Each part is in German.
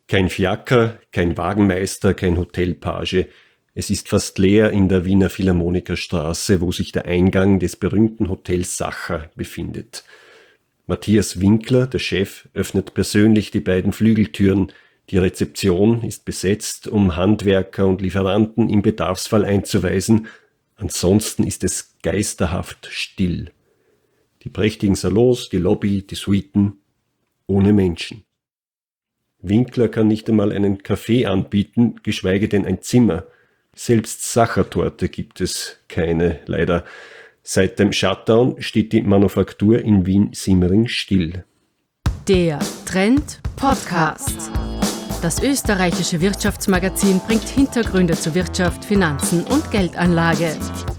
Kein Fiaker, kein Wagenmeister, kein Hotelpage. Es ist fast leer in der Wiener Philharmonikerstraße, wo sich der Eingang des berühmten Hotels Sacher befindet. Matthias Winkler, der Chef, öffnet persönlich die beiden Flügeltüren. Die Rezeption ist besetzt, um Handwerker und Lieferanten im Bedarfsfall einzuweisen. Ansonsten ist es geisterhaft still. Die prächtigen Salons, die Lobby, die Suiten, ohne Menschen. Winkler kann nicht einmal einen Kaffee anbieten, geschweige denn ein Zimmer. Selbst Sachertorte gibt es keine, leider. Seit dem Shutdown steht die Manufaktur in Wien-Simmering still. Der Trend Podcast. Das österreichische Wirtschaftsmagazin bringt Hintergründe zu Wirtschaft, Finanzen und Geldanlage.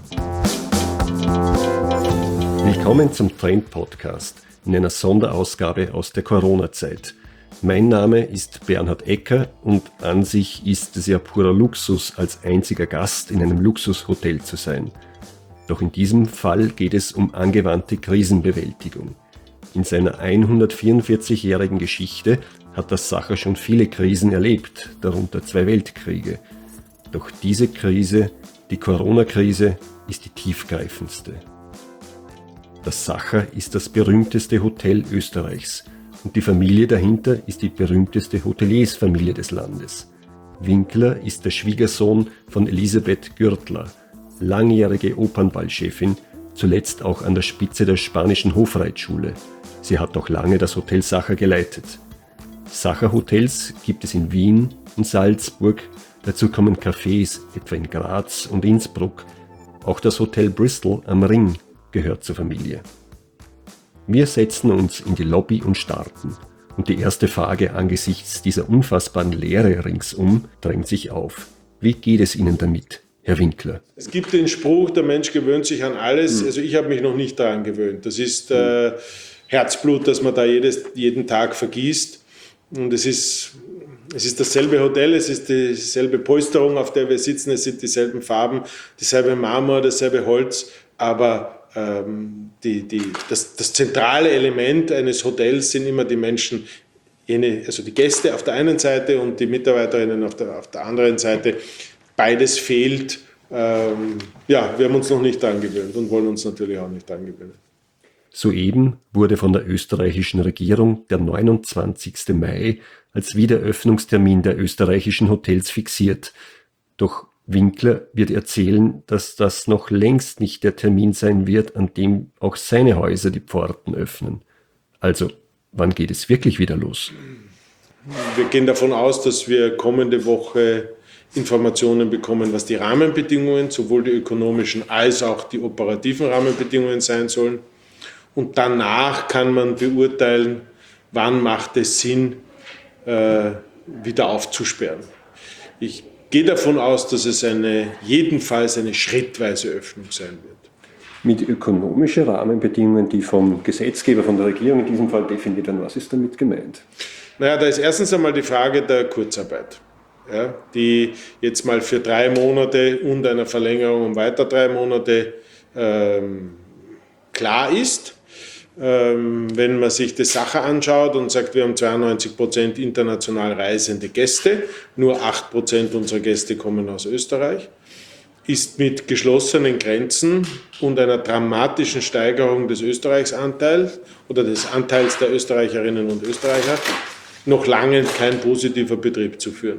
Willkommen zum Trend Podcast in einer Sonderausgabe aus der Corona-Zeit. Mein Name ist Bernhard Ecker und an sich ist es ja purer Luxus, als einziger Gast in einem Luxushotel zu sein. Doch in diesem Fall geht es um angewandte Krisenbewältigung. In seiner 144-jährigen Geschichte hat das Sacher schon viele Krisen erlebt, darunter 2 Weltkriege. Doch diese Krise, die Corona-Krise, ist die tiefgreifendste. Das Sacher ist das berühmteste Hotel Österreichs. Und die Familie dahinter ist die berühmteste Hoteliersfamilie des Landes. Winkler ist der Schwiegersohn von Elisabeth Gürtler, langjährige Opernballchefin, zuletzt auch an der Spitze der spanischen Hofreitschule. Sie hat noch lange das Hotel Sacher geleitet. Sacher-Hotels gibt es in Wien und Salzburg, dazu kommen Cafés, etwa in Graz und Innsbruck. Auch das Hotel Bristol am Ring gehört zur Familie. Wir setzen uns in die Lobby und starten. Und die erste Frage angesichts dieser unfassbaren Leere ringsum drängt sich auf. Wie geht es Ihnen damit, Herr Winkler? Es gibt den Spruch, der Mensch gewöhnt sich an alles. Also ich habe mich noch nicht daran gewöhnt. Das ist Herzblut, das man da jeden Tag vergießt. Und es ist dasselbe Hotel, es ist dieselbe Polsterung, auf der wir sitzen, es sind dieselben Farben, dieselbe Marmor, dasselbe Holz, aber das zentrale Element eines Hotels sind immer die Menschen, also die Gäste auf der einen Seite und die Mitarbeiterinnen auf der anderen Seite. Beides fehlt. Wir haben uns noch nicht daran gewöhnt und wollen uns natürlich auch nicht daran gewöhnen. Soeben wurde von der österreichischen Regierung der 29. Mai als Wiederöffnungstermin der österreichischen Hotels fixiert. Doch Winkler wird erzählen, dass das noch längst nicht der Termin sein wird, an dem auch seine Häuser die Pforten öffnen. Also, wann geht es wirklich wieder los? Wir gehen davon aus, dass wir kommende Woche Informationen bekommen, was die Rahmenbedingungen, sowohl die ökonomischen als auch die operativen Rahmenbedingungen sein sollen. Und danach kann man beurteilen, wann macht es Sinn, wieder aufzusperren. Ich gehe davon aus, dass es jedenfalls eine schrittweise Öffnung sein wird. Mit ökonomischen Rahmenbedingungen, die vom Gesetzgeber, von der Regierung in diesem Fall definiert werden, was ist damit gemeint? Naja, da ist erstens einmal die Frage der Kurzarbeit, ja, die jetzt mal für 3 Monate und einer Verlängerung um weiter 3 Monate klar ist. Wenn man sich die Sache anschaut und sagt, wir haben 92% international reisende Gäste, nur 8% unserer Gäste kommen aus Österreich, ist mit geschlossenen Grenzen und einer dramatischen Steigerung des Österreichsanteils oder des Anteils der Österreicherinnen und Österreicher noch lange kein positiver Betrieb zu führen.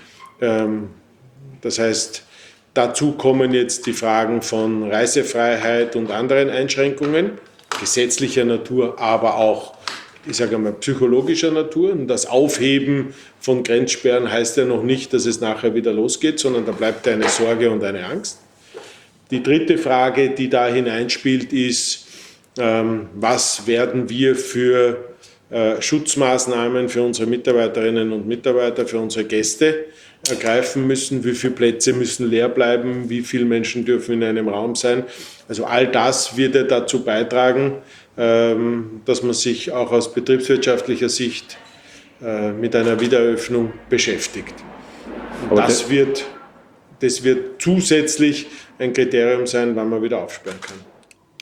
Das heißt, dazu kommen jetzt die Fragen von Reisefreiheit und anderen Einschränkungen, gesetzlicher Natur, aber auch, ich sage einmal, psychologischer Natur. Und das Aufheben von Grenzsperren heißt ja noch nicht, dass es nachher wieder losgeht, sondern da bleibt eine Sorge und eine Angst. Die dritte Frage, die da hineinspielt, ist, was werden wir für Schutzmaßnahmen für unsere Mitarbeiterinnen und Mitarbeiter, für unsere Gäste ergreifen müssen, wie viele Plätze müssen leer bleiben, wie viele Menschen dürfen in einem Raum sein. Also all das wird ja dazu beitragen, dass man sich auch aus betriebswirtschaftlicher Sicht mit einer Wiedereröffnung beschäftigt. Und das wird zusätzlich ein Kriterium sein, wann man wieder aufsperren kann.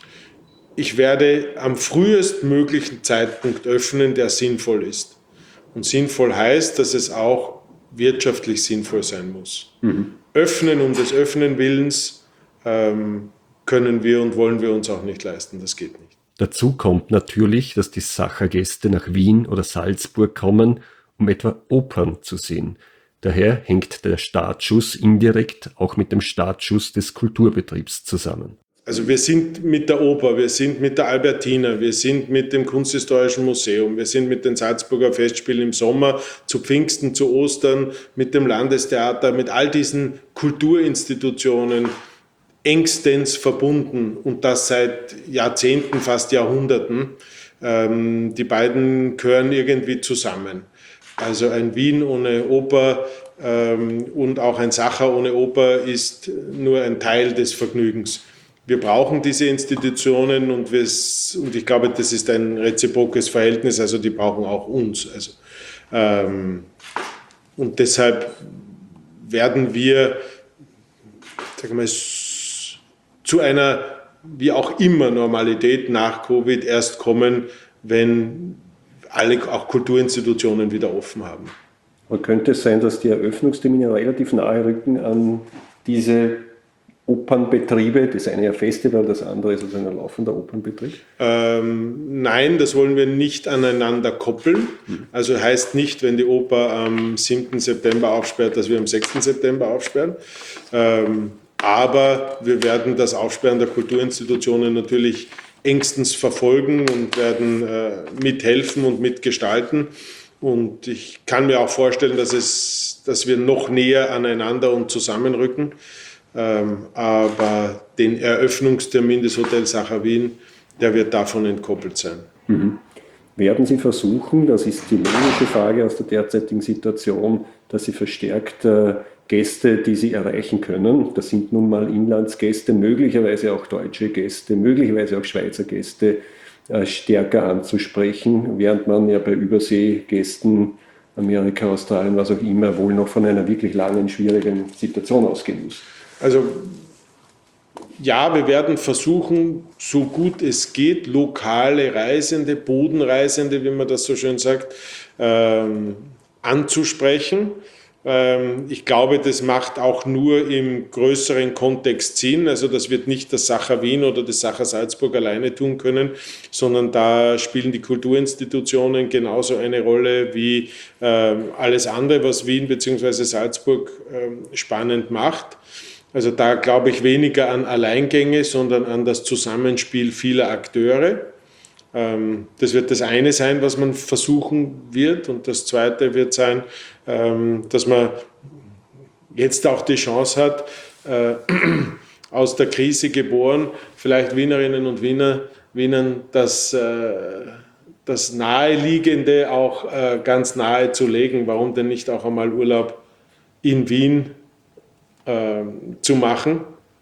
Ich werde am frühestmöglichen Zeitpunkt öffnen, der sinnvoll ist. Und sinnvoll heißt, dass es auch wirtschaftlich sinnvoll sein muss. Öffnen um des Öffnen Willens können wir und wollen wir uns auch nicht leisten. Das geht nicht. Dazu kommt natürlich, dass die Sachergäste nach Wien oder Salzburg kommen, um etwa Opern zu sehen. Daher hängt der Startschuss indirekt auch mit dem Startschuss des Kulturbetriebs zusammen. Also wir sind mit der Oper, wir sind mit der Albertina, wir sind mit dem Kunsthistorischen Museum, wir sind mit den Salzburger Festspielen im Sommer, zu Pfingsten, zu Ostern, mit dem Landestheater, mit all diesen Kulturinstitutionen engstens verbunden und das seit Jahrzehnten, fast Jahrhunderten. Die beiden gehören irgendwie zusammen. Also ein Wien ohne Oper und auch ein Sacher ohne Oper ist nur ein Teil des Vergnügens. Wir brauchen diese Institutionen und ich glaube, das ist ein reziprokes Verhältnis, also die brauchen auch uns. Also, und deshalb werden wir, sagen wir, zu einer wie auch immer Normalität nach Covid erst kommen, wenn alle auch Kulturinstitutionen wieder offen haben. Aber könnte es sein, dass die Eröffnungstermine relativ nahe rücken an diese Opernbetriebe? Das eine ja Festival, das andere ist also ein laufender Opernbetrieb? Nein, das wollen wir nicht aneinander koppeln. Also heißt nicht, wenn die Oper am 7. September aufsperrt, dass wir am 6. September aufsperren. Aber wir werden das Aufsperren der Kulturinstitutionen natürlich engstens verfolgen und werden mithelfen und mitgestalten. Und ich kann mir auch vorstellen, dass wir noch näher aneinander und zusammenrücken. Aber den Eröffnungstermin des Hotels Sacher Wien, der wird davon entkoppelt sein. Werden Sie versuchen, das ist die logische Frage aus der derzeitigen Situation, dass Sie verstärkt Gäste, die Sie erreichen können, das sind nun mal Inlandsgäste, möglicherweise auch deutsche Gäste, möglicherweise auch Schweizer Gäste, stärker anzusprechen, während man ja bei Überseegästen, Amerika, Australien, was auch immer, wohl noch von einer wirklich langen, schwierigen Situation ausgehen muss? Also ja, wir werden versuchen, so gut es geht, lokale Reisende, Bodenreisende, wie man das so schön sagt, anzusprechen. Ich glaube, das macht auch nur im größeren Kontext Sinn. Also das wird nicht das Sacher Wien oder das Sacher Salzburg alleine tun können, sondern da spielen die Kulturinstitutionen genauso eine Rolle wie alles andere, was Wien bzw. Salzburg spannend macht. Also da glaube ich weniger an Alleingänge, sondern an das Zusammenspiel vieler Akteure. Das wird das eine sein, was man versuchen wird. Und das zweite wird sein, dass man jetzt auch die Chance hat, aus der Krise geboren, vielleicht Wienerinnen und Wienern das Naheliegende auch ganz nahe zu legen. Warum denn nicht auch einmal Urlaub in Wien zu machen?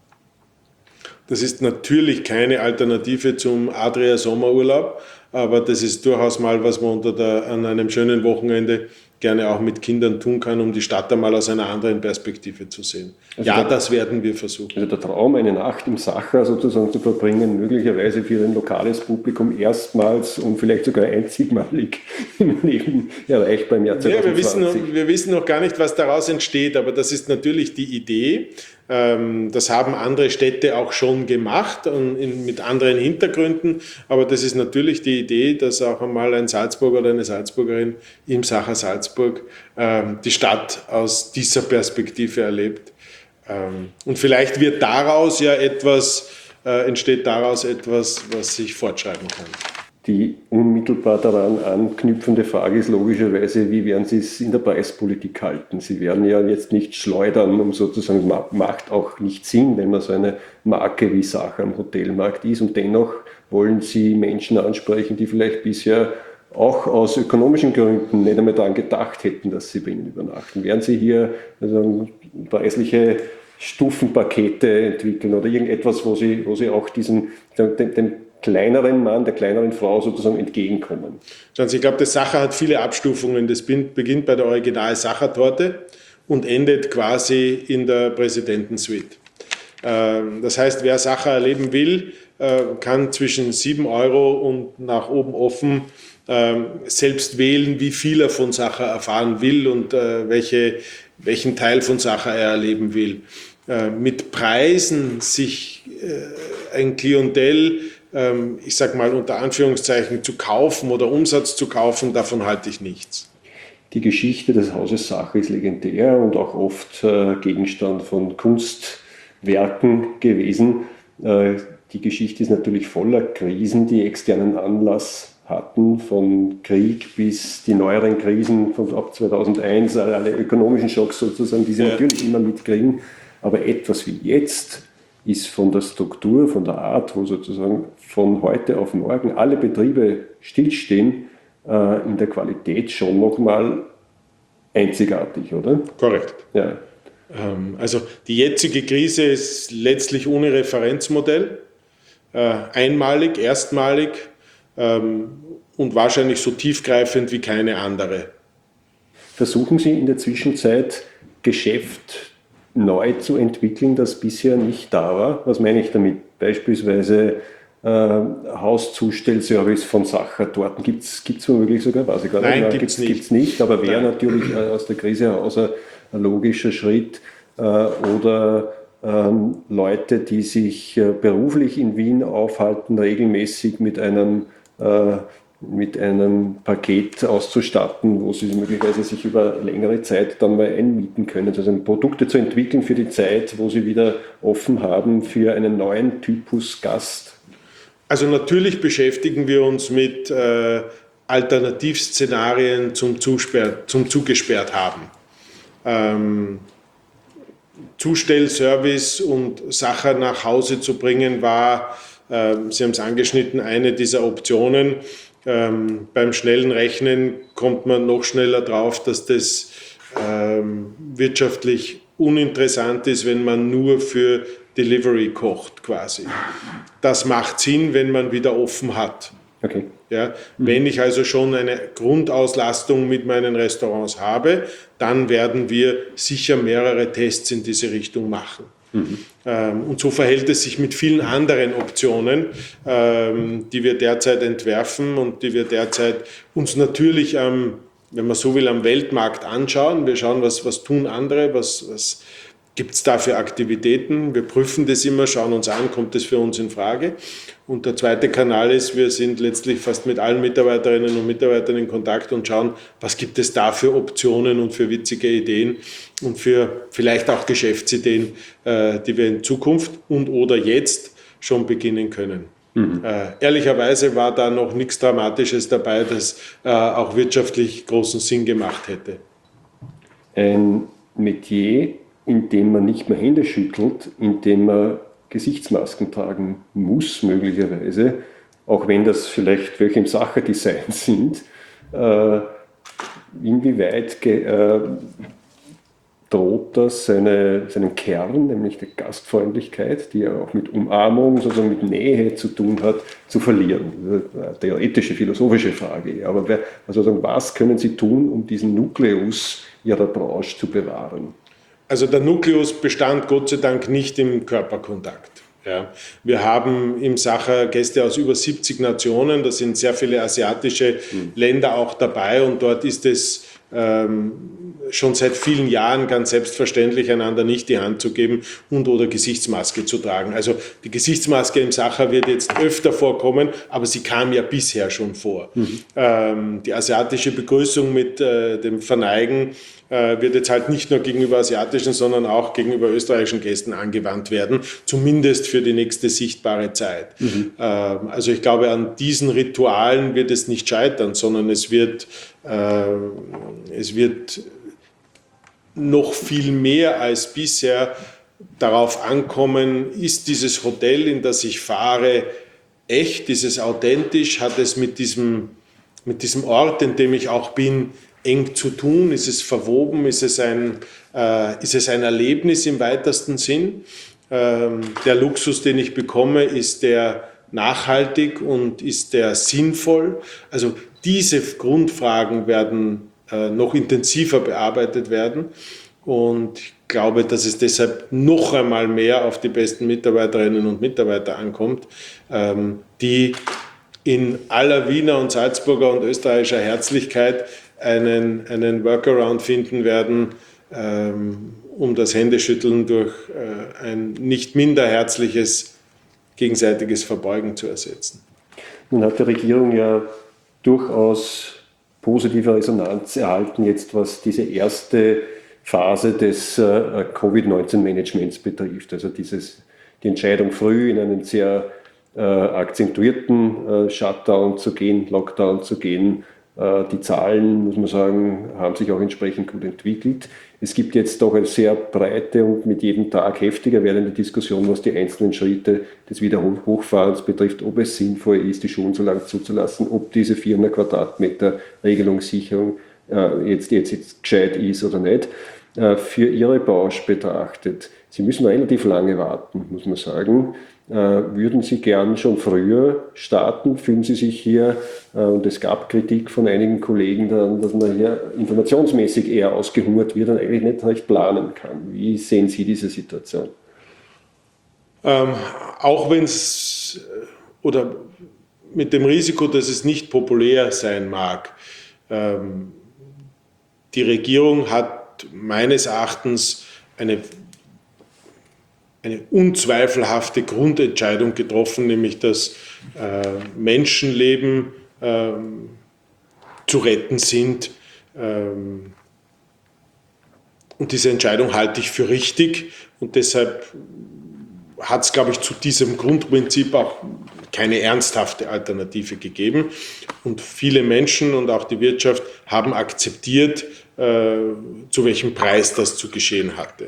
Das ist natürlich keine Alternative zum Adria-Sommerurlaub, aber das ist durchaus mal, was man an einem schönen Wochenende gerne auch mit Kindern tun kann, um die Stadt einmal aus einer anderen Perspektive zu sehen. Also das werden wir versuchen. Also der Traum, eine Nacht im Sacher sozusagen zu verbringen, möglicherweise für ein lokales Publikum erstmals und vielleicht sogar einzigmalig im Leben erreichbar im Jahr 2020. Ja, wir wissen noch gar nicht, was daraus entsteht, aber das ist natürlich die Idee. Das haben andere Städte auch schon gemacht mit anderen Hintergründen, aber das ist natürlich die Idee, dass auch einmal ein Salzburger oder eine Salzburgerin im Sacher Salzburg die Stadt aus dieser Perspektive erlebt. Und vielleicht wird entsteht daraus etwas, was sich fortschreiben kann. Die unmittelbar daran anknüpfende Frage ist logischerweise, wie werden Sie es in der Preispolitik halten? Sie werden ja jetzt nicht schleudern, um sozusagen, macht auch nicht Sinn, wenn man so eine Marke wie Sacher am Hotelmarkt ist. Und dennoch wollen Sie Menschen ansprechen, die vielleicht bisher auch aus ökonomischen Gründen nicht einmal daran gedacht hätten, dass sie bei Ihnen übernachten. Werden Sie hier preisliche Stufenpakete entwickeln oder irgendetwas, wo Sie auch dem kleineren Mann, der kleineren Frau sozusagen entgegenkommen? Schauen Sie, ich glaube, das Sacher hat viele Abstufungen. Das beginnt bei der Original-Sacher-Torte und endet quasi in der Präsidentensuite. Das heißt, wer Sacher erleben will, kann zwischen 7 € und nach oben offen selbst wählen, wie viel er von Sache erfahren will und welchen Teil von Sache er erleben will. Mit Preisen sich ein Klientel, ich sage mal unter Anführungszeichen, zu kaufen oder Umsatz zu kaufen, davon halte ich nichts. Die Geschichte des Hauses Sacher ist legendär und auch oft Gegenstand von Kunstwerken gewesen. Die Geschichte ist natürlich voller Krisen, die externen Anlass hatten, von Krieg bis die neueren Krisen von ab 2001, alle ökonomischen Schocks sozusagen, die sie natürlich immer mitkriegen. Aber etwas wie jetzt ist von der Struktur, von der Art, wo sozusagen von heute auf morgen alle Betriebe stillstehen, in der Qualität schon nochmal einzigartig, oder? Korrekt. Ja. Also die jetzige Krise ist letztlich ohne Referenzmodell, einmalig, erstmalig und wahrscheinlich so tiefgreifend wie keine andere. Versuchen Sie in der Zwischenzeit Geschäft neu zu entwickeln, das bisher nicht da war? Was meine ich damit? Beispielsweise Hauszustellservice von Sacher. Dort gibt es womöglich sogar, weiß ich gar nicht. Nein, gibt's nicht, aber wäre natürlich aus der Krise heraus ein logischer Schritt. Oder Leute, die sich beruflich in Wien aufhalten, regelmäßig mit einem Paket auszustatten, wo sie möglicherweise sich über längere Zeit dann mal einmieten können. Also Produkte zu entwickeln für die Zeit, wo sie wieder offen haben für einen neuen Typus Gast. Also natürlich beschäftigen wir uns mit Alternativszenarien zum zugesperrt haben. Zustellservice und Sachen nach Hause zu bringen war, Sie haben es angeschnitten, eine dieser Optionen. Beim schnellen Rechnen kommt man noch schneller drauf, dass das wirtschaftlich uninteressant ist, wenn man nur für Delivery kocht quasi. Das macht Sinn, wenn man wieder offen hat. Okay. Ja, wenn ich also schon eine Grundauslastung mit meinen Restaurants habe, dann werden wir sicher mehrere Tests in diese Richtung machen. Und so verhält es sich mit vielen anderen Optionen, die wir derzeit entwerfen und die wir derzeit uns natürlich, wenn man so will, am Weltmarkt anschauen. Wir schauen, was tun andere, was gibt es da für Aktivitäten. Wir prüfen das immer, schauen uns an, kommt das für uns in Frage. Und der zweite Kanal ist, wir sind letztlich fast mit allen Mitarbeiterinnen und Mitarbeitern in Kontakt und schauen, was gibt es da für Optionen und für witzige Ideen und für vielleicht auch Geschäftsideen, die wir in Zukunft und oder jetzt schon beginnen können. Ehrlicherweise war da noch nichts Dramatisches dabei, das auch wirtschaftlich großen Sinn gemacht hätte. Ein Metier, in dem man nicht mehr Hände schüttelt, in dem man Gesichtsmasken tragen muss, möglicherweise, auch wenn das vielleicht welche im Sacherdesign sind, inwieweit droht das seinen Kern, nämlich die Gastfreundlichkeit, die ja auch mit Umarmung, sozusagen mit Nähe zu tun hat, zu verlieren? Eine theoretische, philosophische Frage. Aber was können Sie tun, um diesen Nukleus Ihrer Branche zu bewahren? Also der Nukleus bestand Gott sei Dank nicht im Körperkontakt. Ja. Wir haben im Sacher Gäste aus über 70 Nationen, da sind sehr viele asiatische Länder auch dabei und dort ist es schon seit vielen Jahren ganz selbstverständlich, einander nicht die Hand zu geben und oder Gesichtsmaske zu tragen. Also die Gesichtsmaske im Sacher wird jetzt öfter vorkommen, aber sie kam ja bisher schon vor. Die asiatische Begrüßung mit dem Verneigen wird jetzt halt nicht nur gegenüber asiatischen, sondern auch gegenüber österreichischen Gästen angewandt werden, zumindest für die nächste sichtbare Zeit. Also ich glaube, an diesen Ritualen wird es nicht scheitern, sondern es wird noch viel mehr als bisher darauf ankommen, ist dieses Hotel, in das ich fahre, echt, ist es authentisch, hat es mit diesem Ort, in dem ich auch bin, eng zu tun, ist es verwoben, ist es ein Erlebnis im weitesten Sinn. Der Luxus, den ich bekomme, ist der nachhaltig und ist der sinnvoll? Also diese Grundfragen werden noch intensiver bearbeitet werden und ich glaube, dass es deshalb noch einmal mehr auf die besten Mitarbeiterinnen und Mitarbeiter ankommt, die in aller Wiener und Salzburger und österreichischer Herzlichkeit einen Workaround finden werden, um das Händeschütteln durch ein nicht minder herzliches gegenseitiges Verbeugen zu ersetzen. Nun hat die Regierung ja durchaus positive Resonanz erhalten, jetzt was diese erste Phase des Covid-19-Managements betrifft. Also die Entscheidung früh in einen sehr akzentuierten Shutdown zu gehen, Lockdown zu gehen. Die Zahlen, muss man sagen, haben sich auch entsprechend gut entwickelt. Es gibt jetzt doch eine sehr breite und mit jedem Tag heftiger werdende Diskussion, was die einzelnen Schritte des Wiederhochfahrens betrifft, ob es sinnvoll ist, die Schulen so lange zuzulassen, ob diese 400 Quadratmeter Regelungssicherung jetzt gescheit ist oder nicht. Für Ihre Branche betrachtet, Sie müssen relativ lange warten, muss man sagen. Würden Sie gern schon früher starten? Fühlen Sie sich hier, und es gab Kritik von einigen Kollegen, dass man hier informationsmäßig eher ausgehungert wird und eigentlich nicht recht planen kann. Wie sehen Sie diese Situation? Auch wenn es, oder mit dem Risiko, dass es nicht populär sein mag, die Regierung hat meines Erachtens eine unzweifelhafte Grundentscheidung getroffen, nämlich dass Menschenleben zu retten sind. Und diese Entscheidung halte ich für richtig. Und deshalb hat es, glaube ich, zu diesem Grundprinzip auch keine ernsthafte Alternative gegeben. Und viele Menschen und auch die Wirtschaft haben akzeptiert, zu welchem Preis das zu geschehen hatte.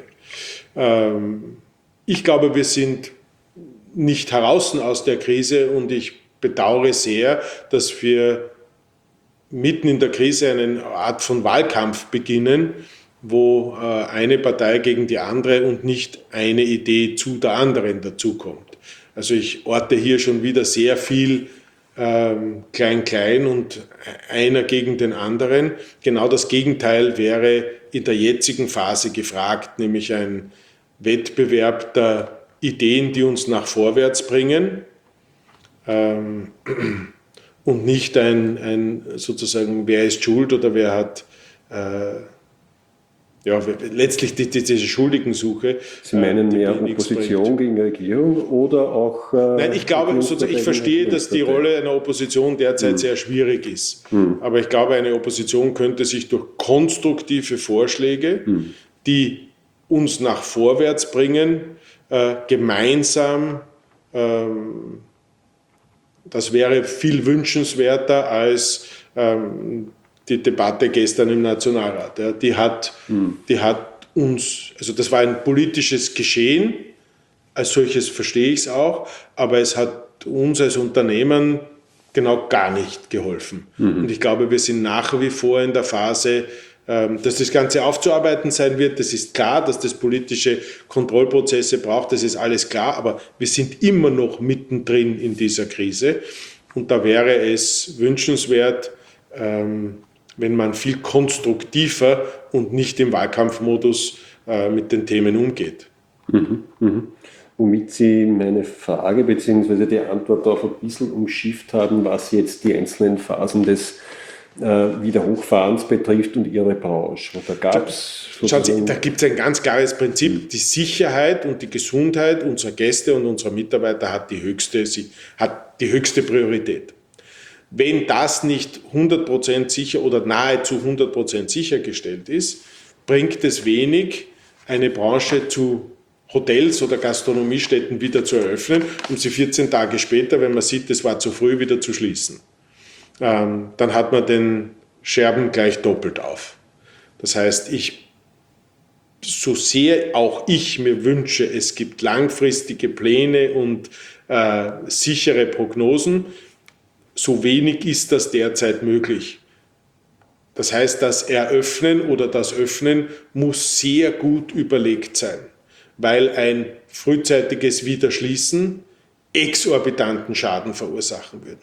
Ich glaube, wir sind nicht heraus aus der Krise und ich bedauere sehr, dass wir mitten in der Krise eine Art von Wahlkampf beginnen, wo eine Partei gegen die andere und nicht eine Idee zu der anderen dazukommt. Also ich orte hier schon wieder sehr viel Klein-Klein und einer gegen den anderen. Genau das Gegenteil wäre in der jetzigen Phase gefragt, nämlich ein Wettbewerb der Ideen, die uns nach vorwärts bringen und nicht ein sozusagen, wer ist schuld oder wer hat letztlich diese Schuldigensuche. Sie meinen mehr Opposition gegen Regierung oder auch... Nein, ich glaube, ich verstehe, dass die Rolle einer Opposition derzeit sehr schwierig ist. Aber ich glaube, eine Opposition könnte sich durch konstruktive Vorschläge, die uns nach vorwärts bringen, gemeinsam, das wäre viel wünschenswerter als die Debatte gestern im Nationalrat. Ja, die hat uns, also das war ein politisches Geschehen, als solches verstehe ich es auch, aber es hat uns als Unternehmen genau gar nicht geholfen. Und ich glaube, wir sind nach wie vor in der Phase, dass das Ganze aufzuarbeiten sein wird. Das ist klar, dass das politische Kontrollprozesse braucht, das ist alles klar, aber wir sind immer noch mittendrin in dieser Krise und da wäre es wünschenswert, wenn man viel konstruktiver und nicht im Wahlkampfmodus mit den Themen umgeht. Womit Sie meine Frage bzw. die Antwort darauf ein bisschen umschifft haben, was jetzt die einzelnen Phasen des Wiederhochfahrens betrifft und Ihre Branche. Da gab's Schauen Sie, da gibt es ein ganz klares Prinzip. Die Sicherheit und die Gesundheit unserer Gäste und unserer Mitarbeiter hat die höchste Priorität. Wenn das nicht 100% sicher oder nahezu 100% sichergestellt ist, bringt es wenig, eine Branche zu Hotels oder Gastronomiestätten wieder zu eröffnen, um sie 14 Tage später, wenn man sieht, es war zu früh, wieder zu schließen. Dann hat man den Scherben gleich doppelt auf. Das heißt, so sehr auch ich mir wünsche, es gibt langfristige Pläne und sichere Prognosen, so wenig ist das derzeit möglich. Das heißt, das Eröffnen oder das Öffnen muss sehr gut überlegt sein, weil ein frühzeitiges Wiederschließen exorbitanten Schaden verursachen würde.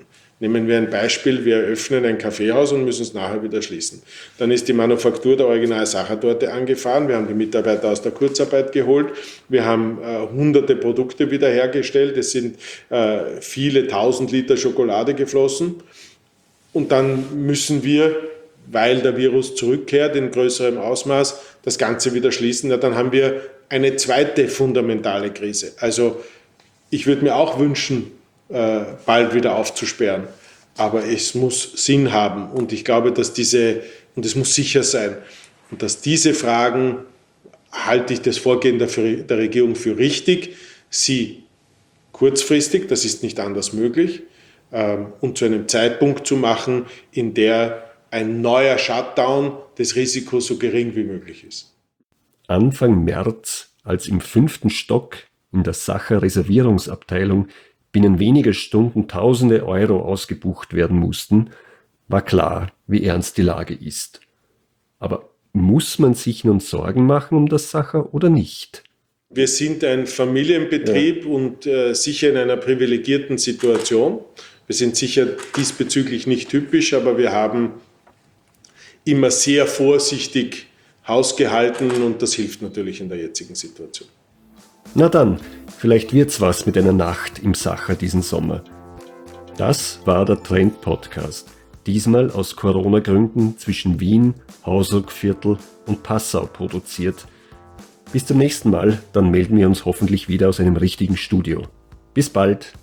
Nehmen wir ein Beispiel, wir eröffnen ein Kaffeehaus und müssen es nachher wieder schließen. Dann ist die Manufaktur der Original-Sachertorte angefahren, wir haben die Mitarbeiter aus der Kurzarbeit geholt, wir haben hunderte Produkte wiederhergestellt, es sind viele 1000 Liter Schokolade geflossen und dann müssen wir, weil der Virus zurückkehrt in größerem Ausmaß, das Ganze wieder schließen. Ja, dann haben wir eine zweite fundamentale Krise. Also ich würde mir auch wünschen, bald wieder aufzusperren. Aber es muss Sinn haben und ich glaube, und es muss sicher sein. Und dass diese Fragen, halte ich das Vorgehen der Regierung für richtig, sie kurzfristig, das ist nicht anders möglich, und zu einem Zeitpunkt zu machen, in der ein neuer Shutdown des Risikos so gering wie möglich ist. Anfang März, als im 5. Stock in der Sacher-Reservierungsabteilung binnen weniger Stunden Tausende Euro ausgebucht werden mussten, war klar, wie ernst die Lage ist. Aber muss man sich nun Sorgen machen um das Sacher oder nicht? Wir sind ein Familienbetrieb und sicher in einer privilegierten Situation. Wir sind sicher diesbezüglich nicht typisch, aber wir haben immer sehr vorsichtig Haus gehalten und das hilft natürlich in der jetzigen Situation. Na dann, vielleicht wird's was mit einer Nacht im Sacher diesen Sommer. Das war der Trend-Podcast. Diesmal aus Corona-Gründen zwischen Wien, Hausruckviertel und Passau produziert. Bis zum nächsten Mal, dann melden wir uns hoffentlich wieder aus einem richtigen Studio. Bis bald!